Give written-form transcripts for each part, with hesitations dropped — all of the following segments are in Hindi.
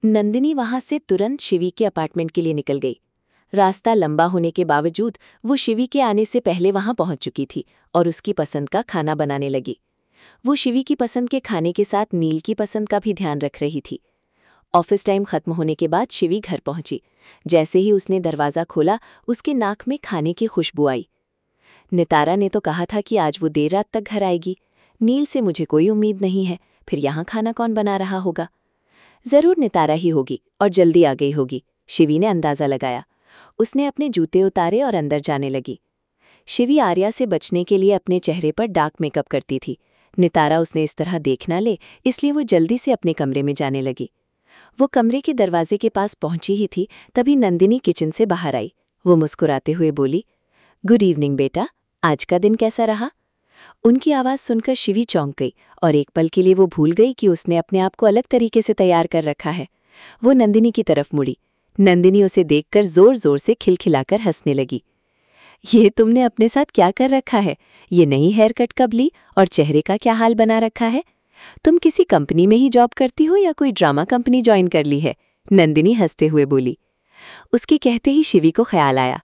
नंदिनी वहां से तुरंत शिवी के अपार्टमेंट के लिए निकल गई। रास्ता लंबा होने के बावजूद वो शिवी के आने से पहले वहां पहुंच चुकी थी और उसकी पसंद का खाना बनाने लगी। वो शिवी की पसंद के खाने के साथ नील की पसंद का भी ध्यान रख रही थी। ऑफिस टाइम खत्म होने के बाद शिवी घर पहुंची। जैसे ही उसने दरवाज़ा खोला, उसके नाक में खाने की खुशबू आई। नितारा ने तो कहा था कि आज वो देर रात तक घर आएगी। नील से मुझे कोई उम्मीद नहीं है, फिर यहाँ खाना कौन बना रहा होगा? जरूर नितारा ही होगी और जल्दी आ गई होगी, शिवी ने अंदाजा लगाया। उसने अपने जूते उतारे और अंदर जाने लगी। शिवी आर्या से बचने के लिए अपने चेहरे पर डार्क मेकअप करती थी। नितारा उसने इस तरह देख ना ले, इसलिए वो जल्दी से अपने कमरे में जाने लगी। वो कमरे के दरवाजे के पास पहुंची ही थी, तभी नंदिनी किचन से बाहर आई। वो मुस्कुराते हुए बोली, गुड इवनिंग बेटा, आज का दिन कैसा रहा? उनकी आवाज़ सुनकर शिवी चौंक गई और एक पल के लिए वो भूल गई कि उसने अपने आप को अलग तरीके से तैयार कर रखा है। वो नंदिनी की तरफ मुड़ी। नंदिनी उसे देखकर जोर जोर से खिलखिलाकर हंसने लगी। ये तुमने अपने साथ क्या कर रखा है? ये नई हेयर कट कब ली और चेहरे का क्या हाल बना रखा है? तुम किसी कंपनी में ही जॉब करती हो या कोई ड्रामा कंपनी ज्वाइन कर ली है? नंदिनी हंसते हुए बोली। उसके कहते ही शिवी को ख्याल आया,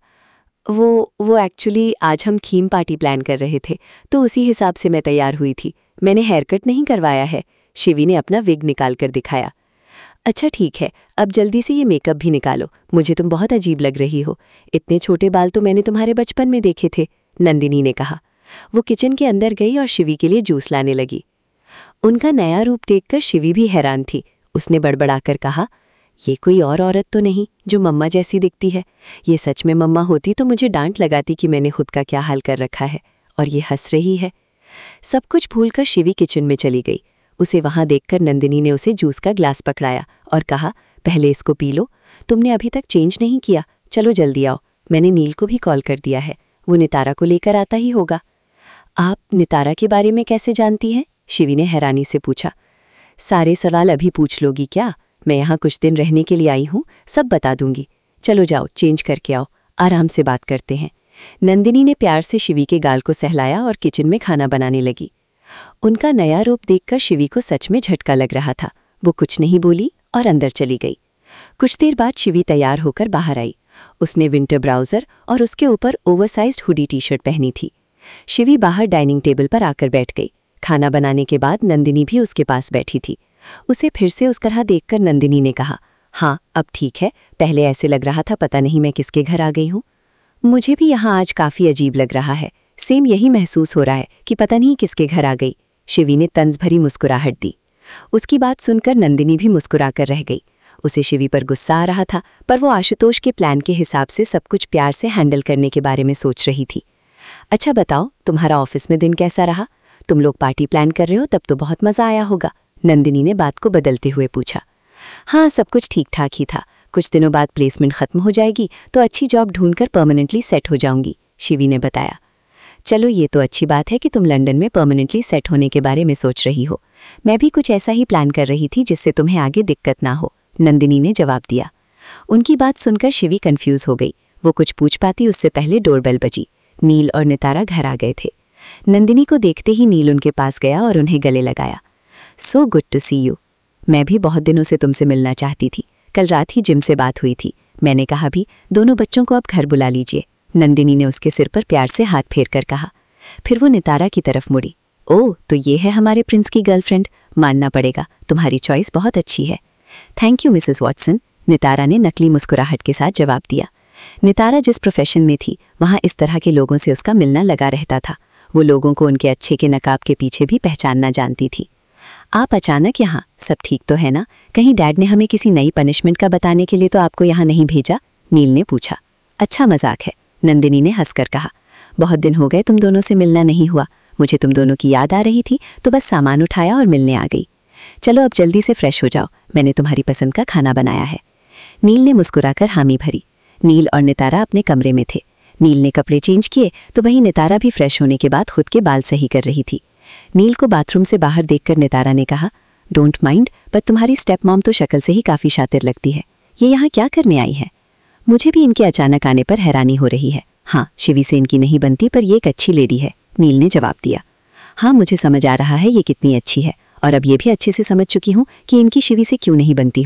वो एक्चुअली आज हम थीम पार्टी प्लान कर रहे थे, तो उसी हिसाब से मैं तैयार हुई थी। मैंने हेयर कट नहीं करवाया है। शिवी ने अपना विग निकाल कर दिखाया। अच्छा ठीक है, अब जल्दी से ये मेकअप भी निकालो, मुझे तुम बहुत अजीब लग रही हो। इतने छोटे बाल तो मैंने तुम्हारे बचपन में देखे थे, नंदिनी ने कहा। वो किचन के अंदर गई और शिवी के लिए जूस लाने लगी। उनका नया रूप देखकर शिवी भी हैरान थी। उसने बड़बड़ाकर कहा, ये कोई और औरत तो नहीं जो मम्मा जैसी दिखती है। ये सच में मम्मा होती तो मुझे डांट लगाती कि मैंने खुद का क्या हाल कर रखा है, और ये हंस रही है। सब कुछ भूलकर शिवी किचन में चली गई। उसे वहां देखकर नंदिनी ने उसे जूस का ग्लास पकड़ाया और कहा, पहले इसको पी लो, तुमने अभी तक चेंज नहीं किया। चलो जल्दी आओ, मैंने नील को भी कॉल कर दिया है, वो नितारा को लेकर आता ही होगा। आप नितारा के बारे में कैसे जानती हैं? शिवी ने हैरानी से पूछा। सारे सवाल अभी पूछ लोगी क्या? मैं यहाँ कुछ दिन रहने के लिए आई हूँ, सब बता दूंगी। चलो जाओ, चेंज करके आओ, आराम से बात करते हैं। नंदिनी ने प्यार से शिवी के गाल को सहलाया और किचन में खाना बनाने लगी। उनका नया रूप देखकर शिवी को सच में झटका लग रहा था। वो कुछ नहीं बोली और अंदर चली गई। कुछ देर बाद शिवी तैयार होकर बाहर आई। उसने विंटर ब्राउजर और उसके ऊपर ओवरसाइज्ड हुडी टी शर्ट पहनी थी। शिवी बाहर डाइनिंग टेबल पर आकर बैठ गई। खाना बनाने के बाद नंदिनी भी उसके पास बैठी थी। उसे फिर से उस तरह देखकर नंदिनी ने कहा, हाँ अब ठीक है, पहले ऐसे लग रहा था पता नहीं मैं किसके घर आ गई हूँ। मुझे भी यहाँ आज काफ़ी अजीब लग रहा है, सेम यही महसूस हो रहा है कि पता नहीं किसके घर आ गई। शिवी ने तंज भरी मुस्कुराहट दी। उसकी बात सुनकर नंदिनी भी मुस्कुराकर रह गई। उसे शिवी पर गुस्सा आ रहा था, पर वो आशुतोष के प्लान के हिसाब से सब कुछ प्यार से हैंडल करने के बारे में सोच रही थी। अच्छा बताओ, तुम्हारा ऑफिस में दिन कैसा रहा? तुम लोग पार्टी प्लान कर रहे हो, तब तो बहुत मज़ा आया होगा, नंदिनी ने बात को बदलते हुए पूछा। हाँ, सब कुछ ठीक ठाक ही था। कुछ दिनों बाद प्लेसमेंट खत्म हो जाएगी तो अच्छी जॉब ढूंढकर परमानेंटली सेट हो जाऊंगी, शिवी ने बताया। चलो ये तो अच्छी बात है कि तुम लंदन में परमानेंटली सेट होने के बारे में सोच रही हो। मैं भी कुछ ऐसा ही प्लान कर रही थी जिससे तुम्हें आगे दिक्कत ना हो, नंदिनी ने जवाब दिया। उनकी बात सुनकर शिवी कंफ्यूज हो गई। वो कुछ पूछ पाती उससे पहले डोरबेल बजी। नील और नितारा घर आ गए थे। नंदिनी को देखते ही नील उनके पास गया और उन्हें गले लगाया। So good to see you. मैं भी बहुत दिनों से तुमसे मिलना चाहती थी। कल रात ही जिम से बात हुई थी। मैंने कहा भी दोनों बच्चों को अब घर बुला लीजिए, नंदिनी ने उसके सिर पर प्यार से हाथ फेर कर कहा। फिर वो नितारा की तरफ मुड़ी। ओह, तो ये है हमारे प्रिंस की गर्लफ्रेंड। मानना पड़ेगा, तुम्हारी चॉइस बहुत अच्छी है। Thank you Mrs Watson, Nitara ने नकली मुस्कुराहट के साथ जवाब दिया। नितारा जिस प्रोफेशन में थी वहाँ इस तरह के लोगों से उसका मिलना लगा रहता था। वो लोगों को उनके अच्छे के नकाब के पीछे भी पहचानना जानती थी। आप अचानक यहाँ, सब ठीक तो है ना? कहीं डैड ने हमें किसी नई पनिशमेंट का बताने के लिए तो आपको यहाँ नहीं भेजा? नील ने पूछा। अच्छा मजाक है, नंदिनी ने हंसकर कहा। बहुत दिन हो गए तुम दोनों से मिलना नहीं हुआ। मुझे तुम दोनों की याद आ रही थी तो बस सामान उठाया और मिलने आ गई। चलो अब जल्दी से फ्रेश हो जाओ, मैंने तुम्हारी पसंद का खाना बनाया है। नील ने मुस्कुराकर हामी भरी। नील और नितारा अपने कमरे में थे। नील ने कपड़े चेंज किए तो वहीं नितारा भी फ्रेश होने के बाद खुद के बाल सही कर रही थी। नील को बाथरूम से बाहर देखकर नितारा ने कहा, डोंट माइंड, पर तुम्हारी स्टेप मॉम तो शक्ल से ही काफ़ी शातिर लगती है। ये यहाँ क्या करने आई है? मुझे भी इनके अचानक आने पर हैरानी हो रही है। हाँ, शिवी से इनकी नहीं बनती, पर ये एक अच्छी लेडी है, नील ने जवाब दिया। हाँ, मुझे समझ आ रहा है ये कितनी अच्छी है, और अब ये भी अच्छे से समझ चुकी हूँ कि इनकी शिवी से क्यों नहीं बनती होगी,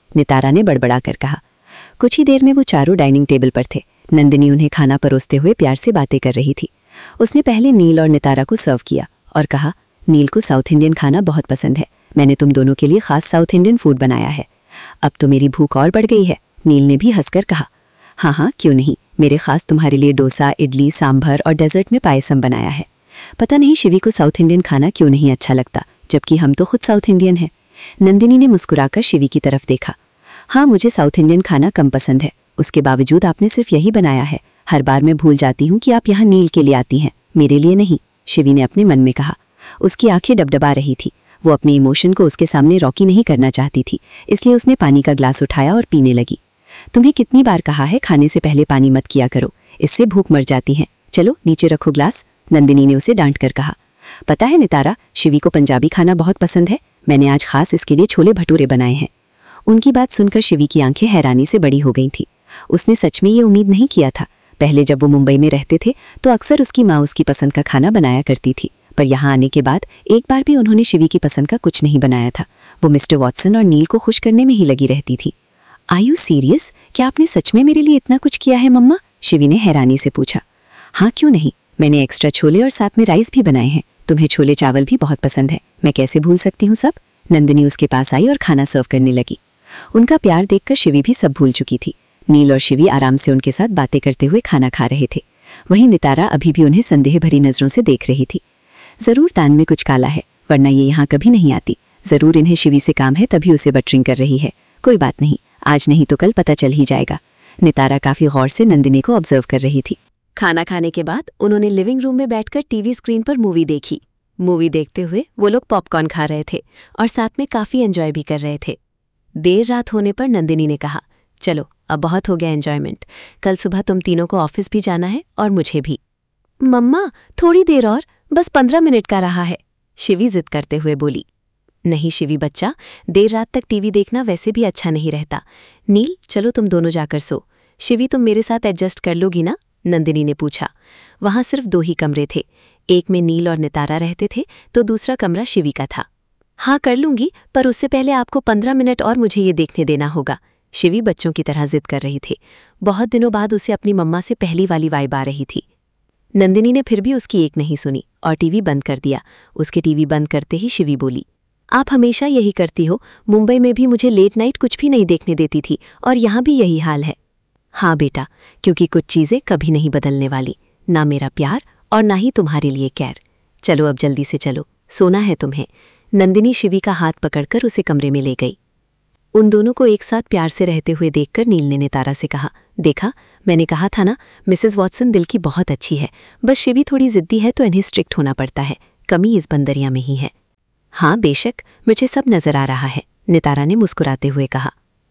नितारा ने बड़बड़ा कर कहा। कुछ ही देर में वो चारों डाइनिंग टेबल पर थे। नंदिनी उन्हें खाना परोसते हुए प्यार से बातें कर रही थी। उसने पहले नील और नितारा को सर्व किया और कहा, नील को साउथ इंडियन खाना बहुत पसंद है। मैंने तुम दोनों के लिए खास साउथ इंडियन फूड बनाया है। अब तो मेरी भूख और बढ़ गई है। नील ने भी हंसकर कहा, हाँ हाँ क्यों नहीं, मेरे खास तुम्हारे लिए डोसा, इडली, सांभर और डेजर्ट में पायसम बनाया है। पता नहीं शिवी को साउथ इंडियन खाना क्यों नहीं अच्छा लगता, जबकि हम तो खुद साउथ इंडियन हैं। नंदिनी ने मुस्कुराकर शिवी की तरफ देखा। हाँ, मुझे साउथ इंडियन खाना कम पसंद है, उसके बावजूद आपने सिर्फ यही बनाया है। हर बार मैं भूल जाती हूँ कि आप यहाँ नील के लिए आती हैं, मेरे लिए नहीं, शिवी ने अपने मन में कहा। उसकी आंखें डबडबा रही थी। वो अपने इमोशन को उसके सामने रॉकी नहीं करना चाहती थी, इसलिए उसने पानी का ग्लास उठाया और पीने लगी। तुम्हें कितनी बार कहा है खाने से पहले पानी मत किया करो, इससे भूख मर जाती है। चलो नीचे रखो ग्लास, नंदिनी ने उसे डांट कर कहा। पता है नितारा, शिवी को पंजाबी खाना बहुत पसंद है। मैंने आज खास इसके लिए छोले भटूरे बनाए हैं। उनकी बात सुनकर शिवी की आंखें हैरानी से बड़ी हो गई थीं। उसने सच में ये उम्मीद नहीं किया था। पहले जब वो मुंबई में रहते थे तो अक्सर उसकी माँ उसकी पसंद का खाना बनाया करती थी, पर यहाँ आने के बाद एक बार भी उन्होंने शिवी की पसंद का कुछ नहीं बनाया था। वो मिस्टर वॉटसन और नील को खुश करने में ही लगी रहती थी। Are you serious? क्या आपने सच में मेरे लिए इतना कुछ किया है मम्मा? शिवी ने हैरानी से पूछा। हाँ क्यों नहीं, मैंने एक्स्ट्रा छोले और साथ में राइस भी बनाए हैं। तुम्हें छोले चावल भी बहुत पसंद है, मैं कैसे भूल सकती हूँ सब। नंदिनी उसके पास आई और खाना सर्व करने लगी। उनका प्यार देखकर शिवी भी सब भूल चुकी थी। नील और शिवी आराम से उनके साथ बातें करते हुए खाना खा रहे थे। वहीं नितारा अभी भी उन्हें संदेह भरी नजरों से देख रही थी। जरूर तान में कुछ काला है, वरना ये यहाँ कभी नहीं आती। जरूर इन्हें शिवी से काम है, तभी उसे बटरिंग कर रही है। कोई बात नहीं, आज नहीं तो कल पता चल ही जाएगा। नितारा काफी गौर से नंदिनी को ऑब्जर्व कर रही थी। खाना खाने के बाद उन्होंने लिविंग रूम में बैठकर टीवी स्क्रीन पर मूवी देखी। मूवी देखते हुए वो लोग पॉपकॉर्न खा रहे थे और साथ में काफी एंजॉय भी कर रहे थे। देर रात होने पर नंदिनी ने कहा, चलो अब बहुत हो गया एंजॉयमेंट, कल सुबह तुम तीनों को ऑफिस भी जाना है और मुझे भी। मम्मा थोड़ी देर और, बस 15 मिनट का रहा है, शिवी जिद करते हुए बोली। नहीं शिवी बच्चा, देर रात तक टीवी देखना वैसे भी अच्छा नहीं रहता। नील चलो तुम दोनों जाकर सो। शिवी तुम मेरे साथ एडजस्ट कर लोगी ना? नंदिनी ने पूछा। वहां सिर्फ 2 ही कमरे थे, एक में नील और नितारा रहते थे तो दूसरा कमरा शिवी का था। हाँ कर लूंगी, पर उससे पहले आपको 15 मिनट और मुझे ये देखने देना होगा। शिवी बच्चों की तरह जिद कर रही थी। बहुत दिनों बाद उसे अपनी मम्मा से पहली वाली वाइब आ रही थी। नंदिनी ने फिर भी उसकी एक नहीं सुनी और टीवी बंद कर दिया। उसके टीवी बंद करते ही शिवी बोली, आप हमेशा यही करती हो, मुंबई में भी मुझे लेट नाइट कुछ भी नहीं देखने देती थी और यहाँ भी यही हाल है। हाँ बेटा, क्योंकि कुछ चीज़ें कभी नहीं बदलने वाली, ना मेरा प्यार और ना ही तुम्हारे लिए कैर। चलो अब जल्दी से चलो, सोना है तुम्हें। नंदिनी शिवी का हाथ पकड़कर उसे कमरे में ले गई। उन दोनों को एक साथ प्यार से रहते हुए देखकर नील ने नितारा से कहा, देखा मैंने कहा था ना, मिसेस वॉटसन दिल की बहुत अच्छी है, बस शिवी थोड़ी जिद्दी है तो इन्हें स्ट्रिक्ट होना पड़ता है, कमी इस बंदरिया में ही है। हाँ बेशक, मुझे सब नजर आ रहा है, नितारा ने मुस्कुराते हुए कहा।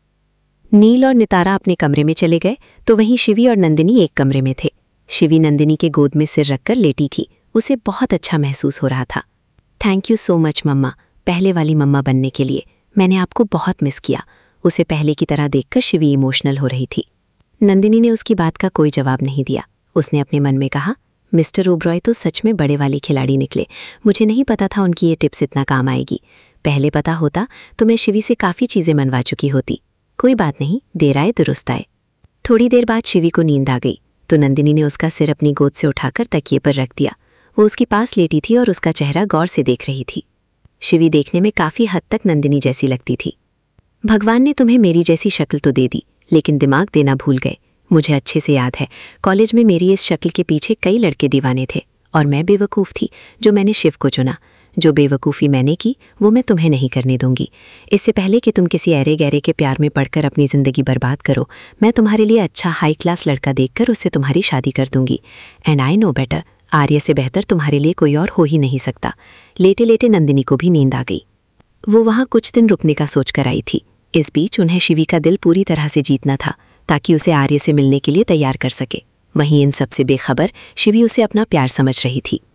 नील और नितारा अपने कमरे में चले गए तो वहीं शिवी और नंदिनी एक कमरे में थे। शिवी नंदिनी के गोद में सिर रखकर लेटी थी। उसे बहुत अच्छा महसूस हो रहा था। थैंक यू सो मच मम्मा, पहले वाली मम्मा बनने के लिए। मैंने आपको बहुत मिस किया। उसे पहले की तरह देखकर शिवी इमोशनल हो रही थी। नंदिनी ने उसकी बात का कोई जवाब नहीं दिया। उसने अपने मन में कहा, मिस्टर ओब्रॉय तो सच में बड़े वाली खिलाड़ी निकले। मुझे नहीं पता था उनकी ये टिप्स इतना काम आएगी। पहले पता होता तो मैं शिवी से काफ़ी चीज़ें मनवा चुकी होती। कोई बात नहीं, देर आए दुरुस्त आए। थोड़ी देर बाद शिवी को नींद आ गई तो नंदिनी ने उसका सिर अपनी गोद से उठाकर तकिए पर रख दिया। वो उसके पास लेटी थी और उसका चेहरा गौर से देख रही थी। शिवी देखने में काफ़ी हद तक नंदिनी जैसी लगती थी। भगवान ने तुम्हें मेरी जैसी शक्ल तो दे दी, लेकिन दिमाग देना भूल गए। मुझे अच्छे से याद है, कॉलेज में मेरी इस शक्ल के पीछे कई लड़के दीवाने थे और मैं बेवकूफ़ थी जो मैंने शिव को चुना। जो बेवकूफ़ी मैंने की वो मैं तुम्हें नहीं करने दूंगी। इससे पहले कि तुम किसी ऐरे गहरे के प्यार में पड़कर अपनी ज़िंदगी बर्बाद करो, मैं तुम्हारे लिए अच्छा हाई क्लास लड़का देखकर उससे तुम्हारी शादी कर दूंगी। And I know better, Arya से बेहतर तुम्हारे लिए कोई और हो ही नहीं सकता। लेटे लेटे नंदिनी को भी नींद आ गई। वो वहाँ कुछ दिन रुकने का सोच कर आई थी। इस बीच उन्हें शिवी का दिल पूरी तरह से जीतना था ताकि उसे आर्य से मिलने के लिए तैयार कर सके। वहीं इन सब से बेखबर शिवी उसे अपना प्यार समझ रही थी।